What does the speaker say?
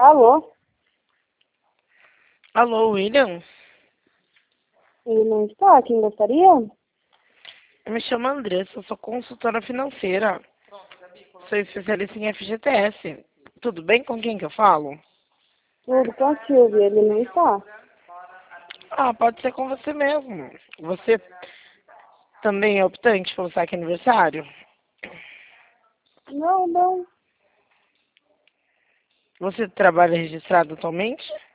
Alô? Alô, William? Ele não está? Quem gostaria? Eu me chamo Andressa, eu sou consultora financeira. Sou especialista em FGTS. Tudo bem com quem que eu falo? Tudo com a Silvia, ele não está. Ah, pode ser com você mesmo. Você também é optante pelo saque aniversário? Não. Você trabalha registrado atualmente?